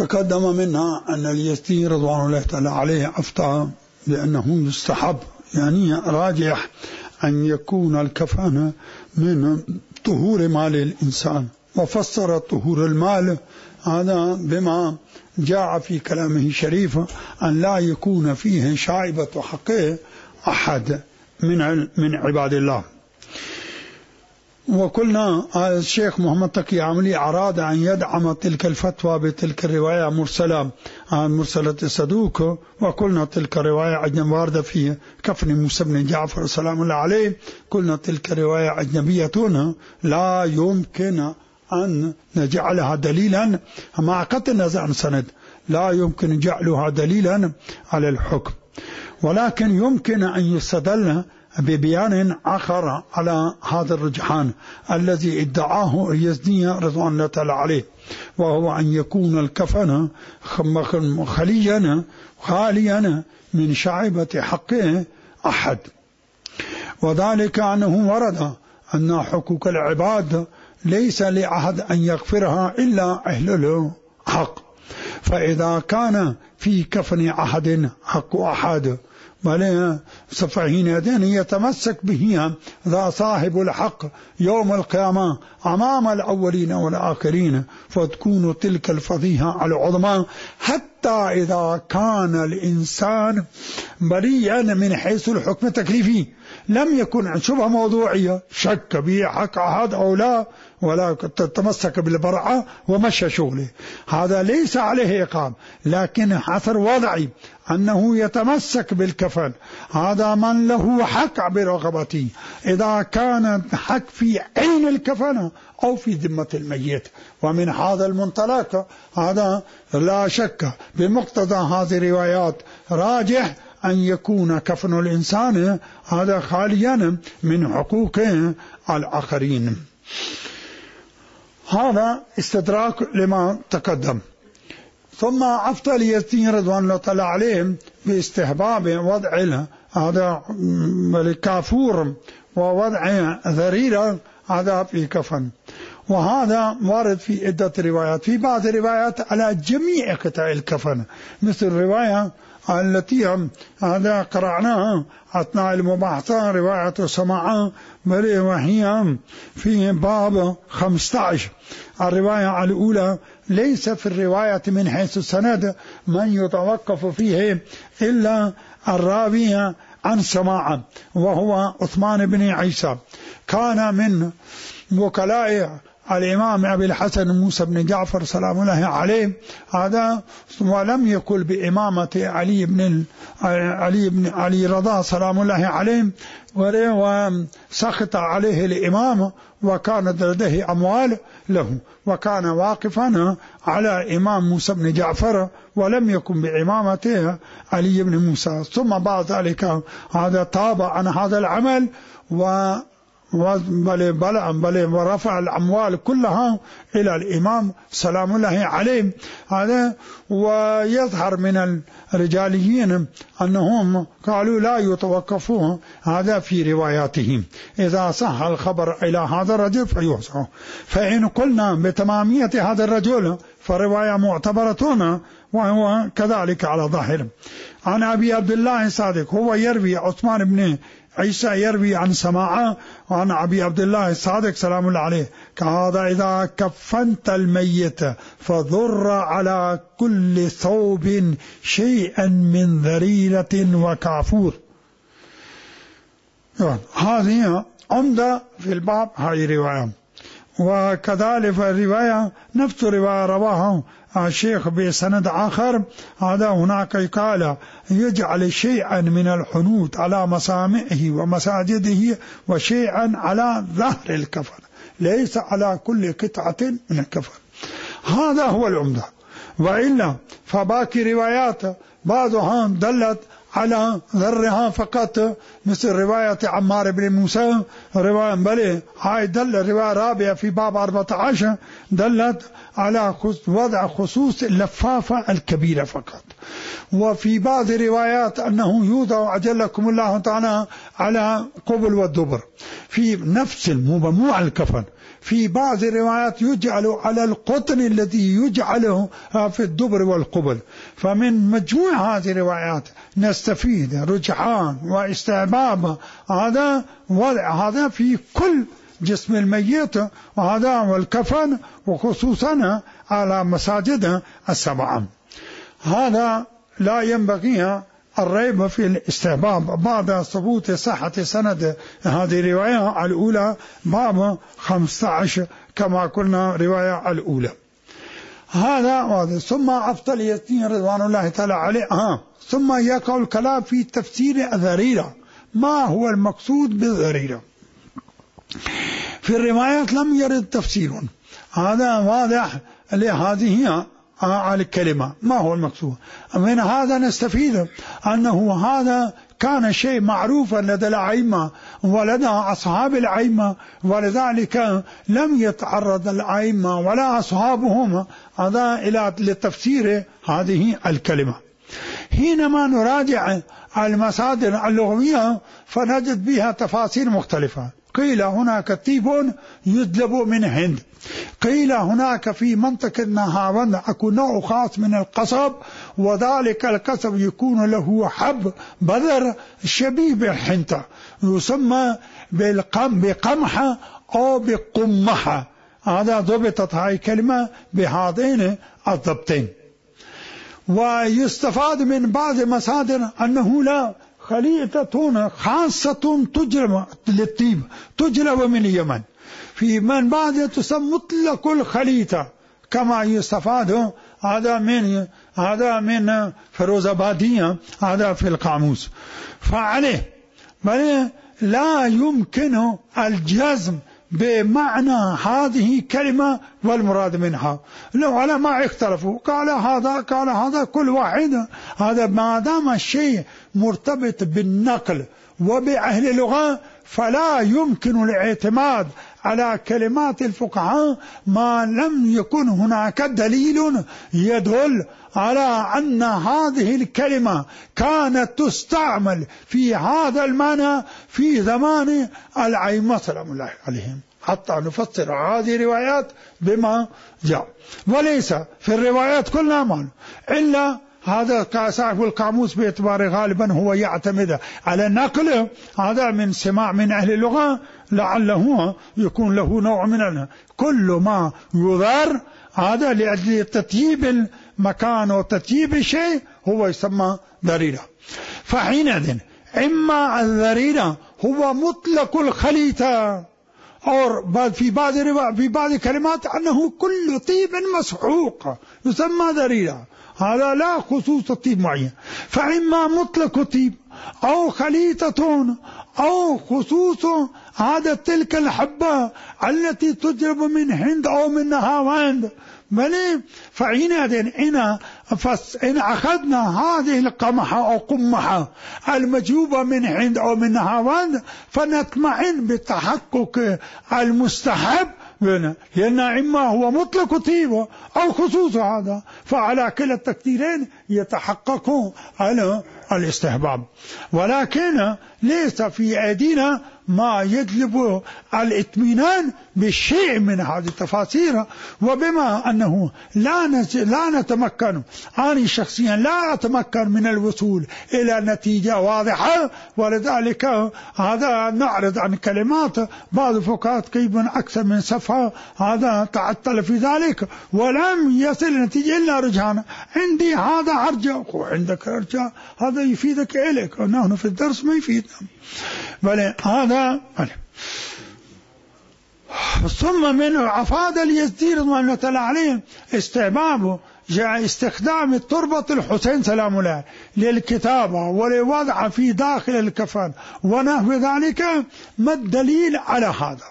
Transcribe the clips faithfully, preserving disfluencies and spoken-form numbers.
تقدم منها أن اليزدي رضوان الله تعالى عليه أفتى بأنه يستحب يعني راجح أن يكون الكفن من طهور مال الإنسان، وفسر طهور المال هذا بما جاء في كلامه الشريف أن لا يكون فيه شائبة حقه أحد من من عباد الله. وقلنا الشيخ محمد تقي عملي أراد أن يدعم تلك الفتوى بتلك الرواية مرسلة عن مرسلة الصدوق، وقلنا تلك الرواية أجنبية واردة في كفن موسى بن جعفر سلام الله عليه، قلنا تلك الرواية أجنبية لا يمكن أن نجعلها دليلا مع قطع النظر عن سند، لا يمكن جعلها دليلا على الحكم، ولكن يمكن أن يستدل ببيان آخر على هذا الرجحان الذي ادعاه اليزدي رضوان الله تعالى عليه، وهو أن يكون الكفن خليا خاليا من شعبة حقه أحد، وذلك أنه ورد أن حقوق العباد ليس لأحد أن يغفرها إلا أهل الحق، فإذا كان في كفن أحد حق أحد بل صفحين يدين يتمسك به ذا صاحب الحق يوم القيامة أمام الأولين والآخرين، فتكون تلك الفضيحة العظمى حتى إذا كان الإنسان بريئا من حيث الحكم التكليفي لم يكن عن شبهة موضوعية شك به حق أحد أو لا، ولا تتمسك بالبرعة ومشى شغله، هذا ليس عليه إقام، لكن حصر وضعي أنه يتمسك بالكفن هذا من له حق برغبته، إذا كان حق في عين الكفن أو في ذمة الميت، ومن هذا المنطلق هذا لا شك بمقتضى هذه الروايات راجح أن يكون كفن الإنسان هذا خاليا من حقوق الآخرين. هذا استدراك لما تقدم. ثم أفتى اليزدي رضوان الله تعالى عليه باستحباب وضع هذا الكافور ووضع ذريرة هذا في كفن، وهذا وارد في عدة روايات، في بعض الروايات على جميع قطع الكفن، مثل الرواية التي هذا قرأناها أثناء المباحثة رواية سماعة بل وهي في باب خمسة عشر. الرواية الأولى ليس في الرواية من حيث السند من يتوقف فيه إلا الراوي عن سماعة وهو عثمان بن عيسى، كان من وكلاء الإمام أبي الحسن موسى بن جعفر سلام الله عليه هذا، ولم يقل بإمامة علي بن علي بن علي رضا سلام الله عليه، وسخط عليه الإمام وكانت لديه أموال له، وكان واقفا على إمام موسى بن جعفر ولم يكن بإمامته علي بن موسى، ثم بعد ذلك هذا تاب عن هذا العمل و بل بل بل ورفع الأموال كلها إلى الإمام سلام الله عليه هذا. ويظهر من الرجاليين أنهم قالوا لا يتوقفون هذا في رواياتهم، إذا صح الخبر إلى هذا الرجل فيوصف، فإن قلنا بتمامية هذا الرجل فرواية معتبرة وهو كذلك على ظاهر. عن أبي عبد الله الصادق هو يروي عثمان بن عيسى يروي عن سماعة وعن أبي عبد الله الصادق سلام الله عليه كهذا إذا كفنت الميت فضر على كل ثوب شيئا من ذريلة وكافور. هذه عمدة في الباب هذه الرواية. وكذلك الرواية نفس رواية رواها الشيخ بسند آخر هذا هناك قال يجعل شيئا من الحنوط على مسامعه ومساجده وشيئا على ظهر الكفن، ليس على كل قطعة من الكفن، هذا هو العمدة. وإلا فباقي روايات بعضها دلت على ذرها فقط، مثل رواية عمار بن موسى رواية بلي هاي دل رواية رابعة في باب أربعة عشر دلت على وضع خصوص اللفافة الكبيرة فقط. وفي بعض الروايات أنه يوضع عجلكم الله تعالى على قبل والدبر في نفس مو الكفن. في بعض الروايات يجعل على القطن الذي يجعله في الدبر والقبل. فمن مجموع هذه الروايات نستفيد رجحان واستحباب هذا وضع هذا في كل جسم الميت، وهذا والكفن، وخصوصا على مساجد السبعة. هذا لا ينبغي الريب في الاستحباب بعد ثبوت صحة سند هذه الرواية الأولى باب خمسة عشر كما قلنا رواية الأولى. هذا واضح. ثم أفضل يزيد رضوان الله تعالى عليه آه. ثم يقع الكلام في تفسير الذريرة. ما هو المقصود بالذريرة؟ في الروايات لم يرد تفسير، هذا واضح لهذه الكلمة ما هو المقصود. من هذا نستفيد أنه هذا كان شيء معروفا لدى الأئمة ولدى أصحاب الأئمة، ولذلك لم يتعرض الأئمة ولا أصحابهم هذا إلى لتفسير هذه الكلمة. حينما نراجع المصادر اللغوية فنجد بها تفاسير مختلفة. قيل هناك طيب يجلب من هند، قيل هناك في منطقة نهاوند أكون نوع خاص من القصب، وذلك القصب يكون له حب بذر شبيه بالحنطة يسمى بالقم بقمحة أو بقمحة. هذا ضبطت هاي الكلمة بهذين الضبطين. ويستفاد من بعض المصادر أنه لا خليطة خاصة تجلب للطيب تجلب من اليمن، في من بعد تسمى مطلق الخليطة كما يستفاد هذا من هذا من فيروزآبادية هذا في القاموس. فعليه بل لا يمكن الجزم بمعنى هذه كلمة والمراد منها. لو على ما اختلفوا قال هذا قال هذا كل واحد هذا ما دام الشيء مرتبط بالنقل وبأهل اللغة فلا يمكن الاعتماد على كلمات الفقهاء ما لم يكن هناك دليل يدل على أن هذه الكلمة كانت تستعمل في هذا المعنى في زمان الأئمة سلام الله عليهم، حتى نفسر هذه الروايات بما جاء. وليس في الروايات كلها معنى إلا هذا صاحب القاموس باعتبار غالبا هو يعتمد على نقل هذا من سماع من أهل اللغة، لعله يكون له نوع من كل ما يضار هذا لأجل تطيب المكان وتطيب الشيء هو يسمى ذريرة. فحينئذ إما الذريرة هو مطلق الخليطة، أو في بعض في بعض الكلمات أنه كل طيب مسحوق يسمى ذريرة، هذا لا خصوص طيب معين. فإما مطلق طيب أو خليطة أو خصوص هذا تلك الحبة التي تجلب من هند أو من نهاوند. فحينئذ إن إن أخذنا هذه القمحة أو قمحة المجلوبة من هند أو من نهاوند فنطمئن بتحقق المستحب، لأن إما هو مطلق طيب أو خصوص هذا، فعلى كلا التقديرين يتحقق على الاستحباب. ولكن ليس في أيدينا ما يجلب الاطمئنان بشيء من هذه التفاسير. وبما أنه لا لا نتمكن، أنا شخصيا لا أتمكن من الوصول إلى نتيجة واضحة، ولذلك هذا نعرض عن كلمات بعض الفقهاء تقريبا أكثر من صفحة هذا تعطل في ذلك ولم يصل النتيجة إلا رجعنا. عندي هذا أرجع وعندك أرجع، هذا يفيدك إليك، نحن في الدرس ما يفيدنا. بل هذا بل. ثم منه أفاد اليزدي رضوان الله تعالى عليه استحبابه جاء استخدام تربة الحسين سلام الله للكتابة ولوضع في داخل الكفن ونحو ذلك. ما الدليل على هذا؟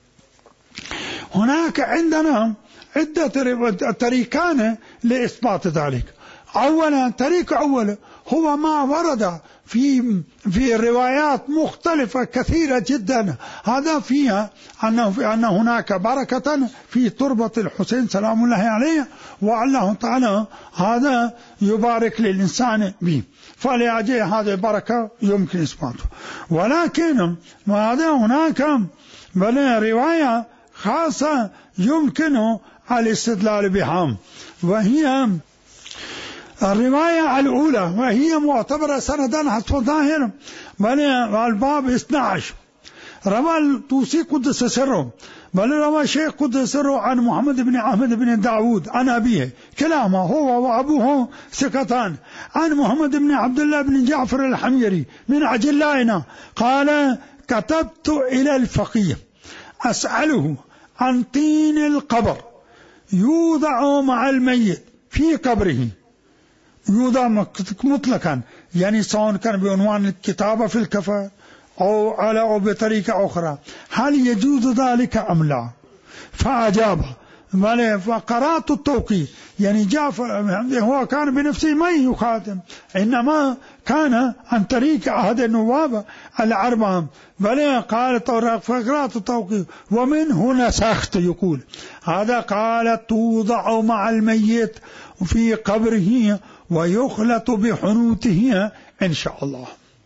هناك عندنا عدة طريقان لإثبات ذلك. أولا طريق أول هو ما ورد في في روايات مختلفة كثيرة جدا، هذا فيها أنه في أن هناك بركة في تربة الحسين سلام الله عليه، والله تعالى هذا يبارك للإنسان به، فلأجل هذه البركة يمكن إثباته. ولكن هذا هناك بل رواية خاصة يمكن الاستدلال بها، وهي الرواية الأولى، وهي معتبرة سندا حسب ظاهر بل الباب اثني عشر. روى الطوسي قدس سره بل روى شيخ قدس سره عن محمد بن أحمد بن داود عن أبيه كلاهما هو وأبوه ثقتان عن محمد بن عبد الله بن جعفر الحميري من عجلائنا قال: كتبت إلى الفقيه أسأله عن طين القبر يوضع مع الميت في قبره، يوضع مطلقا يعني سواء كان بعنوان الكتابة في الكفن أو على أو بطريقة أخرى، هل يجوز ذلك أم لا؟ فأجاب: فقرأت التوقيت، يعني جعفر هو كان بنفسه ما يخاتم، إنما كان عن طريق أحد النواب الأربعة، بل قال فقرأت التوقيت ومن هنا نسخت، يقول هذا قال: توضع مع الميت في قبره ويخلط بحنوته إن شاء الله.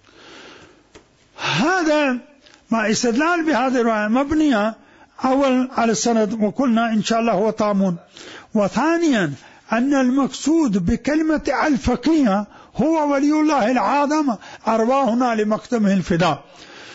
هذا ما استدلال بهذه الرواية مبنية أول على السند، وقلنا إن شاء الله هو طامون. وثانيا أن المقصود بكلمة الفقيه هو ولي الله العظم أرواحنا لمقدمه الفداء،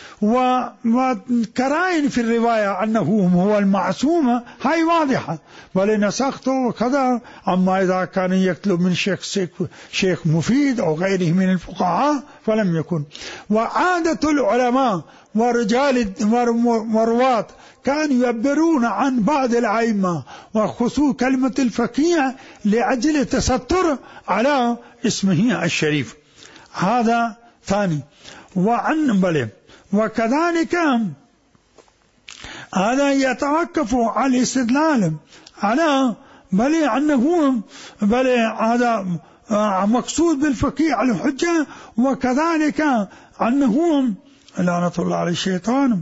وكرائن في الرواية أنه هو المعصوم هاي واضحة، ولنسخته وكذا. أما إذا كان يكتب من شيخ شيخ مفيد أو غيره من الفقهاء فلم يكن. وعادة العلماء ورجال ورواة كانوا يعبرون عن بعض الأئمة وخصوص كلمة الفقيه لأجل التستر على اسمه الشريف، هذا ثاني. وعن بل وكذلك هذا يتوقف على الاستدلال على بل أنه بل هذا مقصود بالفقيه على الحجة، وكذلك أنه لعنة الله على الشيطان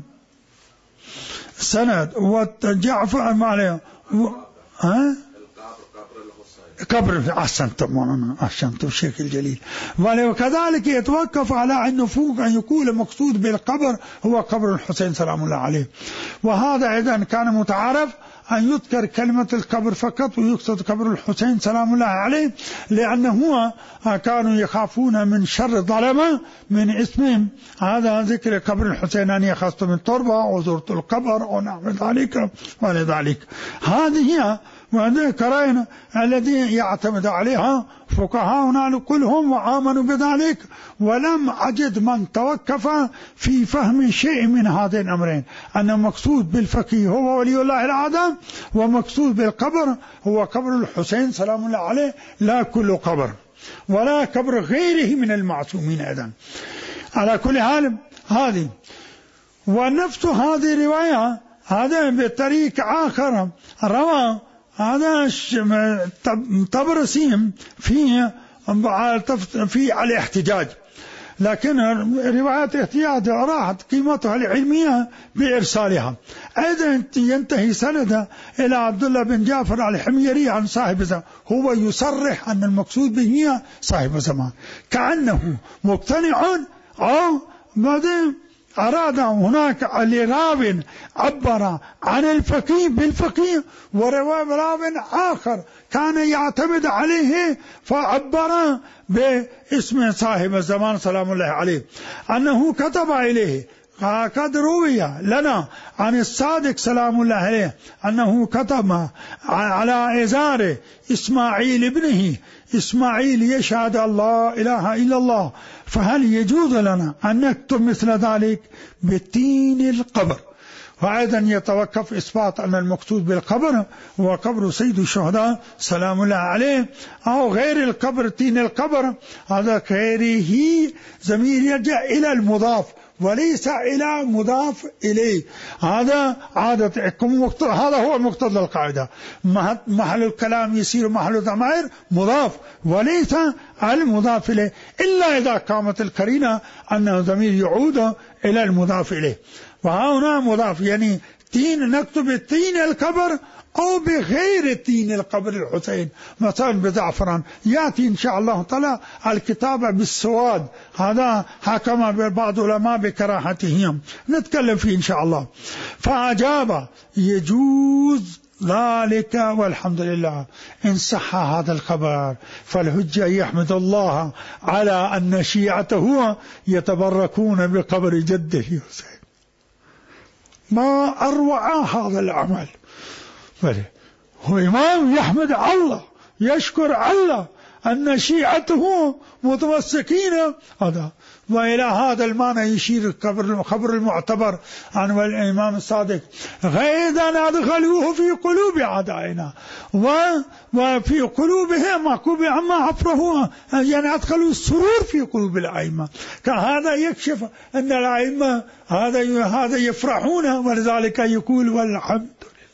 سند وجعفر معليه ها قبر أحسنتم أحسنتم الشيخ الجليل. وكذلك يتوقف على أنه فوق أن يكون مقصود بالقبر هو قبر الحسين سلام الله عليه. وهذا إذا كان متعارف أن يذكر كلمة القبر فقط ويقصد قبر الحسين سلام الله عليه، لأنه كانوا يخافون من شر الظلمة من اسمهم هذا ذكر قبر الحسين أن يخصت من تربة أو زرت القبر أو نحو ذلك ولذلك. هذه هي وهذه كرائن الذي يعتمد عليها فقهاؤنا كلهم وآمنوا بذلك، ولم أجد من توقف في فهم شيء من هذين الأمرين، أن المقصود بالفقيه هو ولي الله العظم، ومقصود بالقبر هو قبر الحسين سلام الله عليه، لا كل قبر ولا قبر غيره من المعصومين أيضا. على كل حال هذه ونفس هذه الرواية هذا بطريق آخر روى هذا طبرسي في في الاحتجاج، لكن روايات الاحتجاج راحت قيمتها العلمية بإرسالها. أيضا ينتهي سندها إلى عبد الله بن جعفر الحميري عن صاحب زمان، هو يصرح أن المقصود به صاحب زمان، كأنه مقتنع أو بعدين أراد هناك لراو عبر عن الفقيه بالفقيه، وروى راو آخر كان يعتمد عليه فعبر باسم صاحب الزمان سلام الله عليه أنه كتب إليه. قد روي لنا عن الصادق سلام الله عليه أنه كتب على إزار إسماعيل ابنه: إسماعيل يشهد الله إله إلا الله، فهل يجوز لنا أن نكتب مثل ذلك بالتين القبر؟ وأيضا يتوقف إثبات أن المقصود بالقبر هو قبر سيد الشهداء سلام الله عليه، أو غير القبر تين القبر، هذا غيره زمير يرجع إلى المضاف وليس إلى مضاف إليه. هذا عادة هذا هو مقتضى القاعدة، محل الكلام يصير محل الضمائر مضاف وليس المضاف إليه، إلا إذا قامت القرينة أنه ضمير يعود إلى المضاف إليه. وهنا مضاف يعني تين، نكتب التين القبر أو بغير التين القبر الحسين، مثلا بزعفران. يأتي إن شاء الله تعالى الكتابة بالسواد، هذا حكم بعض العلماء بكراهتهم، نتكلم فيه إن شاء الله. فأجاب يجوز ذلك والحمد لله إن صح هذا الخبر، فالحجة يحمد الله على أن شيعته يتبركون بقبر جده حسين. ما أروع هذا العمل. هو إمام يحمد الله، يشكر الله أن شيعته متمسكين هذا. وإلى هذا المعنى يشير الخبر المعتبر عن الإمام الصادق: غيظا أدخلوه في قلوب أعدائنا وفي قلوبهم معكوب عما عفره، يعني أدخلوا السرور في قلوب الأئمة. كهذا يكشف أن الأئمة هذا هذا يفرحون، ولذلك يقول والحمد.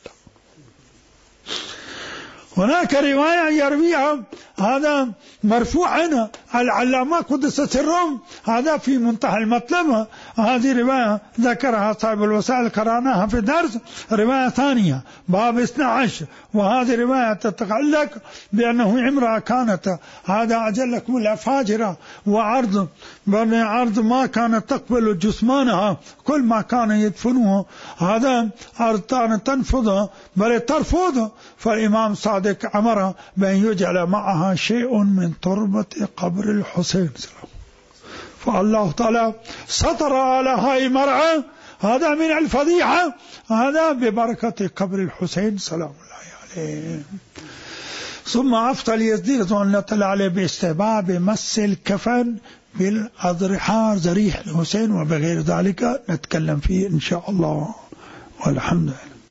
هناك رواية يرويها هذا مرفوعا العلامة قدس سرهم، هذا في منتهى المطلب. هذه رواية ذكرها صاحب الوسائل، قرأناها في الدرس، رواية ثانية باب اثني عشر. وهذه رواية تتعلق بأنه امرأة كانت هذا أجلكم الأفاجرة، وعرض عرض ما كانت تقبل جسمانها، كل ما كان يدفنه هذا عرض تنفض بل ترفض. فالإمام صادق أمر بأن يجعل معها شيء من تربة قبر الحسين. فالله تعالى سطر على هاي المرأة هذا من الفضيحة، هذا ببركة قبر الحسين سلام الله عليه. ثم أفضل يزديد رضوان الله عليه باستحباب مس الكفن بالأضرحة ذريح الحسين، وبغير ذلك نتكلم فيه إن شاء الله والحمد لله.